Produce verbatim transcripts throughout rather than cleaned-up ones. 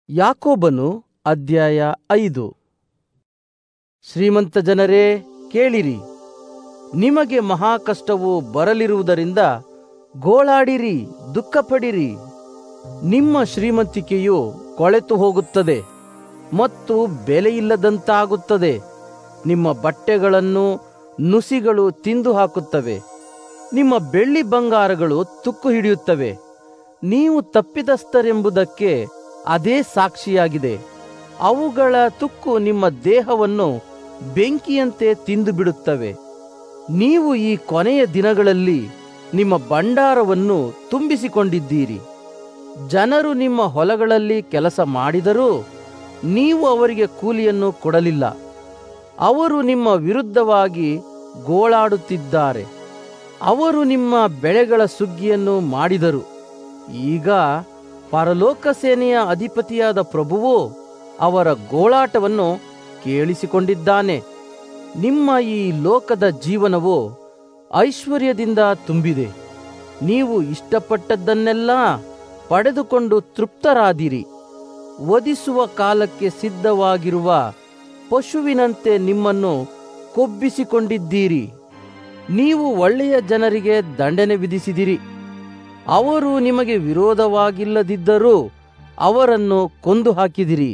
ಯಾಕೋಬನು ಅಧ್ಯಾಯ ಐದು. ಶ್ರೀಮಂತ ಜನರೇ, ಕೇಳಿರಿ, ನಿಮಗೆ ಮಹಾಕಷ್ಟವು ಬರಲಿರುವುದರಿಂದ ಗೋಳಾಡಿರಿ, ದುಃಖಪಡಿರಿ. ನಿಮ್ಮ ಶ್ರೀಮಂತಿಕೆಯು ಕೊಳೆತು ಹೋಗುತ್ತದೆ ಮತ್ತು ಬೆಲೆಯಿಲ್ಲದಂತಾಗುತ್ತದೆ. ನಿಮ್ಮ ಬಟ್ಟೆಗಳನ್ನು ನುಸಿಗಳು ತಿಂದು ಹಾಕುತ್ತವೆ, ನಿಮ್ಮ ಬೆಳ್ಳಿ ಬಂಗಾರಗಳು ತುಕ್ಕು ಹಿಡಿಯುತ್ತವೆ. ನೀವು ತಪ್ಪಿತಸ್ಥರೆಂಬುದಕ್ಕೆ ಅದೇ ಸಾಕ್ಷಿಯಾಗಿದೆ. ಅವುಗಳ ತುಕ್ಕು ನಿಮ್ಮ ದೇಹವನ್ನು ಬೆಂಕಿಯಂತೆ ತಿಂದು ಬಿಡುತ್ತವೆ. ನೀವು ಈ ಕೊನೆಯ ದಿನಗಳಲ್ಲಿ ನಿಮ್ಮ ಭಂಡಾರವನ್ನು ತುಂಬಿಸಿಕೊಂಡಿದ್ದೀರಿ. ಜನರು ನಿಮ್ಮ ಹೊಲಗಳಲ್ಲಿ ಕೆಲಸ ಮಾಡಿದರೂ ನೀವು ಅವರಿಗೆ ಕೂಲಿಯನ್ನು ಕೊಡಲಿಲ್ಲ. ಅವರು ನಿಮ್ಮ ವಿರುದ್ಧವಾಗಿ ಗೋಳಾಡುತ್ತಿದ್ದಾರೆ. ಅವರು ನಿಮ್ಮ ಬೆಳೆಗಳ ಸುಗ್ಗಿಯನ್ನು ಮಾಡಿದರು. ಈಗ ಪರಲೋಕ ಸೇನೆಯ ಅಧಿಪತಿಯಾದ ಪ್ರಭುವು ಅವರ ಗೋಳಾಟವನ್ನು ಕೇಳಿಸಿಕೊಂಡಿದ್ದಾನೆ. ನಿಮ್ಮ ಈ ಲೋಕದ ಜೀವನವು ಐಶ್ವರ್ಯದಿಂದ ತುಂಬಿದೆ. ನೀವು ಇಷ್ಟಪಟ್ಟದ್ದನ್ನೆಲ್ಲ ಪಡೆದುಕೊಂಡು ತೃಪ್ತರಾದಿರಿ. ವಧಿಸುವ ಕಾಲಕ್ಕೆ ಸಿದ್ಧವಾಗಿರುವ ಪಶುವಿನಂತೆ ನಿಮ್ಮನ್ನು ಕೊಬ್ಬಿಸಿಕೊಂಡಿದ್ದೀರಿ. ನೀವು ಒಳ್ಳೆಯ ಜನರಿಗೆ ದಂಡನೆ ವಿಧಿಸಿದಿರಿ. ಅವರು ನಿಮಗೆ ವಿರೋಧವಾಗಿಲ್ಲದಿದ್ದರೂ ಅವರನ್ನು ಕೊಂದು ಹಾಕಿದಿರಿ.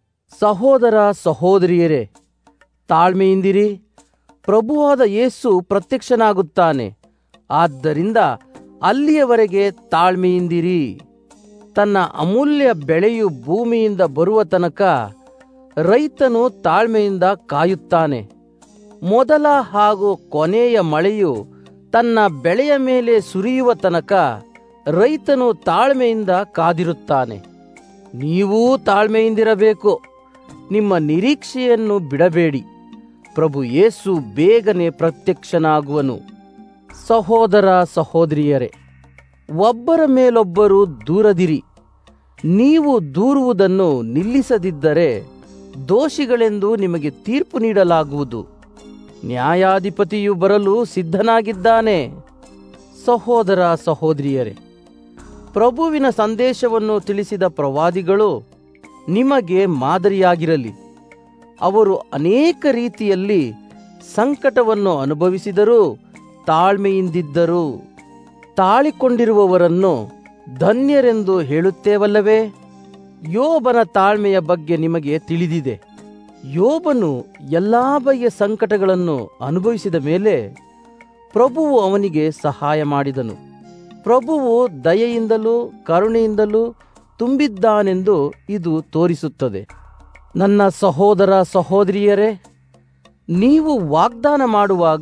ಸಹೋದರ ಸಹೋದರಿಯರೇ, ತಾಳ್ಮೆಯಿಂದಿರಿ. ಪ್ರಭುವಾದ ಯೇಸು ಪ್ರತ್ಯಕ್ಷನಾಗುತ್ತಾನೆ. ಆದ್ದರಿಂದ ಅಲ್ಲಿಯವರೆಗೆ ತಾಳ್ಮೆಯಿಂದಿರಿ. ತನ್ನ ಅಮೂಲ್ಯ ಬೆಳೆಯು ಭೂಮಿಯಿಂದ ಬರುವ ತನಕ ರೈತನು ತಾಳ್ಮೆಯಿಂದ ಕಾಯುತ್ತಾನೆ. ಮೊದಲ ಹಾಗೂ ಕೊನೆಯ ಮಳೆಯು ತನ್ನ ಬೆಳೆಯ ಮೇಲೆ ಸುರಿಯುವ ತನಕ ರೈತನು ತಾಳ್ಮೆಯಿಂದ ಕಾದಿರುತ್ತಾನೆ. ನೀವೂ ತಾಳ್ಮೆಯಿಂದಿರಬೇಕು. ನಿಮ್ಮ ನಿರೀಕ್ಷೆಯನ್ನು ಬಿಡಬೇಡಿ. ಪ್ರಭು ಯೇಸು ಬೇಗನೆ ಪ್ರತ್ಯಕ್ಷನಾಗುವನು. ಸಹೋದರ ಸಹೋದರಿಯರೇ, ಒಬ್ಬರ ಮೇಲೊಬ್ಬರು ದೂರದಿರಿ. ನೀವು ದೂರುವುದನ್ನು ನಿಲ್ಲಿಸದಿದ್ದರೆ ದೋಷಿಗಳೆಂದು ನಿಮಗೆ ತೀರ್ಪು ನೀಡಲಾಗುವುದು. ನ್ಯಾಯಾಧಿಪತಿಯು ಬರಲು ಸಿದ್ಧನಾಗಿದ್ದಾನೆ. ಸಹೋದರ ಸಹೋದರಿಯರೇ, ಪ್ರಭುವಿನ ಸಂದೇಶವನ್ನು ತಿಳಿಸಿದ ಪ್ರವಾದಿಗಳು ನಿಮಗೆ ಮಾದರಿಯಾಗಿರಲಿ. ಅವರು ಅನೇಕ ರೀತಿಯಲ್ಲಿ ಸಂಕಟವನ್ನು ಅನುಭವಿಸಿದರೂ ತಾಳ್ಮೆಯಿಂದಿದ್ದರು. ತಾಳಿಕೊಂಡಿರುವವರನ್ನು ಧನ್ಯರೆಂದು ಹೇಳುತ್ತೇವಲ್ಲವೇ? ಯೋಬನ ತಾಳ್ಮೆಯ ಬಗ್ಗೆ ನಿಮಗೆ ತಿಳಿದಿದೆ. ಯೋಬನು ಎಲ್ಲಾ ಬಗೆಯ ಸಂಕಟಗಳನ್ನು ಅನುಭವಿಸಿದ ಮೇಲೆ ಪ್ರಭುವು ಅವನಿಗೆ ಸಹಾಯ ಮಾಡಿದನು. ಪ್ರಭುವು ದಯೆಯಿಂದಲೂ ಕರುಣೆಯಿಂದಲೂ ತುಂಬಿದ್ದಾನೆಂದು ಇದು ತೋರಿಸುತ್ತದೆ. ನನ್ನ ಸಹೋದರ ಸಹೋದರಿಯರೇ, ನೀವು ವಾಗ್ದಾನ ಮಾಡುವಾಗ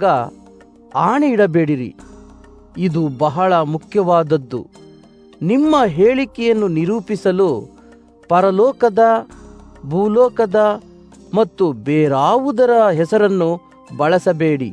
ಆಣೆ ಇಡಬೇಡಿರಿ. ಇದು ಬಹಳ ಮುಖ್ಯವಾದದ್ದು. ನಿಮ್ಮ ಹೇಳಿಕೆಯನ್ನು ನಿರೂಪಿಸಲು ಪರಲೋಕದ, ಭೂಲೋಕದ ಮತ್ತು ಬೇರಾವುದರ ಹೆಸರನ್ನು ಬಳಸಬೇಡಿ.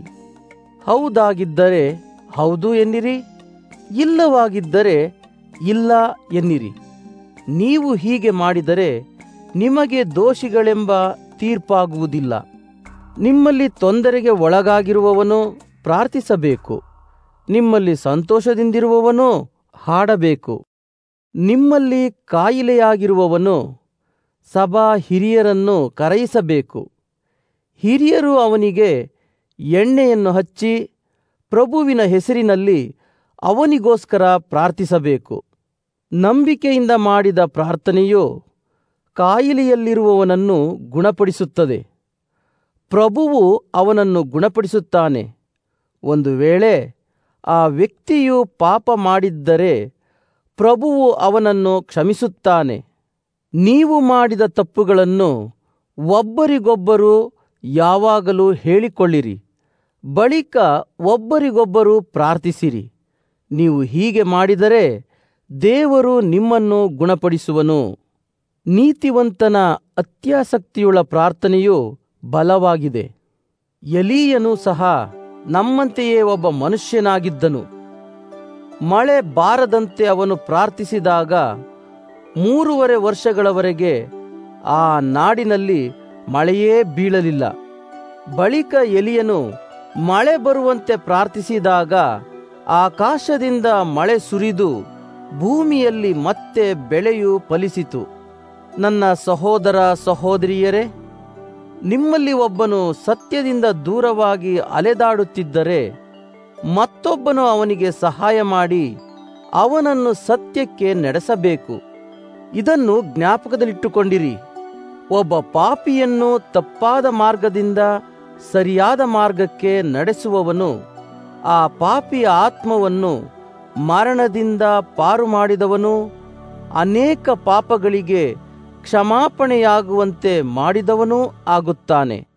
ಹೌದಾಗಿದ್ದರೆ ಹೌದು ಎನ್ನಿರಿ, ಇಲ್ಲವಾಗಿದ್ದರೆ ಇಲ್ಲ ಎನ್ನಿರಿ. ನೀವು ಹೀಗೆ ಮಾಡಿದರೆ ನಿಮಗೆ ದೋಷಿಗಳೆಂಬ ತೀರ್ಪಾಗುವುದಿಲ್ಲ. ನಿಮ್ಮಲ್ಲಿ ತೊಂದರೆಗೆ ಒಳಗಾಗಿರುವವನು ಪ್ರಾರ್ಥಿಸಬೇಕು. ನಿಮ್ಮಲ್ಲಿ ಸಂತೋಷದಿಂದಿರುವವನು ಹಾಡಬೇಕು. ನಿಮ್ಮಲ್ಲಿ ಕಾಯಿಲೆಯಾಗಿರುವವನು ಸಭಾ ಹಿರಿಯರನ್ನು ಕರೆಯಿಸಬೇಕು. ಹಿರಿಯರು ಅವನಿಗೆ ಎಣ್ಣೆಯನ್ನು ಹಚ್ಚಿ ಪ್ರಭುವಿನ ಹೆಸರಿನಲ್ಲಿ ಅವನಿಗೋಸ್ಕರ ಪ್ರಾರ್ಥಿಸಬೇಕು. ನಂಬಿಕೆಯಿಂದ ಮಾಡಿದ ಪ್ರಾರ್ಥನೆಯು ಕಾಯಿಲೆಯಲ್ಲಿರುವವನನ್ನು ಗುಣಪಡಿಸುತ್ತದೆ. ಪ್ರಭುವು ಅವನನ್ನು ಗುಣಪಡಿಸುತ್ತಾನೆ. ಒಂದು ವೇಳೆ ಆ ವ್ಯಕ್ತಿಯು ಪಾಪ ಮಾಡಿದ್ದರೆ ಪ್ರಭುವು ಅವನನ್ನು ಕ್ಷಮಿಸುತ್ತಾನೆ. ನೀವು ಮಾಡಿದ ತಪ್ಪುಗಳನ್ನು ಒಬ್ಬರಿಗೊಬ್ಬರು ಯಾವಾಗಲೂ ಹೇಳಿಕೊಳ್ಳಿರಿ. ಬಳಿಕ ಒಬ್ಬರಿಗೊಬ್ಬರು ಪ್ರಾರ್ಥಿಸಿರಿ. ನೀವು ಹೀಗೆ ಮಾಡಿದರೆ ದೇವರು ನಿಮ್ಮನ್ನು ಗುಣಪಡಿಸುವನು. ನೀತಿವಂತನ ಅತ್ಯಾಸಕ್ತಿಯುಳ್ಳ ಪ್ರಾರ್ಥನೆಯು ಬಲವಾಗಿದೆ. ಎಲೀಯನು ಸಹ ನಮ್ಮಂತೆಯೇ ಒಬ್ಬ ಮನುಷ್ಯನಾಗಿದ್ದನು. ಮಳೆ ಬಾರದಂತೆ ಅವನು ಪ್ರಾರ್ಥಿಸಿದಾಗ ಮೂರುವರೆ ವರ್ಷಗಳವರೆಗೆ ಆ ನಾಡಿನಲ್ಲಿ ಮಳೆಯೇ ಬೀಳಲಿಲ್ಲ. ಬಳಿಕ ಎಲೀಯನು ಮಳೆ ಬರುವಂತೆ ಪ್ರಾರ್ಥಿಸಿದಾಗ ಆಕಾಶದಿಂದ ಮಳೆ ಸುರಿದು ಭೂಮಿಯಲ್ಲಿ ಮತ್ತೆ ಬೆಳೆಯು ಫಲಿಸಿತು. ನನ್ನ ಸಹೋದರ ಸಹೋದರಿಯರೇ, ನಿಮ್ಮಲ್ಲಿ ಒಬ್ಬನು ಸತ್ಯದಿಂದ ದೂರವಾಗಿ ಅಲೆದಾಡುತ್ತಿದ್ದರೆ ಮತ್ತೊಬ್ಬನು ಅವನಿಗೆ ಸಹಾಯ ಮಾಡಿ ಅವನನ್ನು ಸತ್ಯಕ್ಕೆ ನಡೆಸಬೇಕು. ಇದನ್ನು ಜ್ಞಾಪಕದಲ್ಲಿಟ್ಟುಕೊಂಡಿರಿ. ಒಬ್ಬ ಪಾಪಿಯನ್ನು ತಪ್ಪಾದ ಮಾರ್ಗದಿಂದ ಸರಿಯಾದ ಮಾರ್ಗಕ್ಕೆ ನಡೆಸುವವನು ಆ ಪಾಪಿಯ ಆತ್ಮವನ್ನು ಮರಣದಿಂದ ಪಾರು ಮಾಡಿದವನು, ಅನೇಕ ಪಾಪಗಳಿಗೆ ಕ್ಷಮಾಪಣೆಯಾಗುವಂತೆ ಮಾಡಿದವನೂ ಆಗುತ್ತಾನೆ.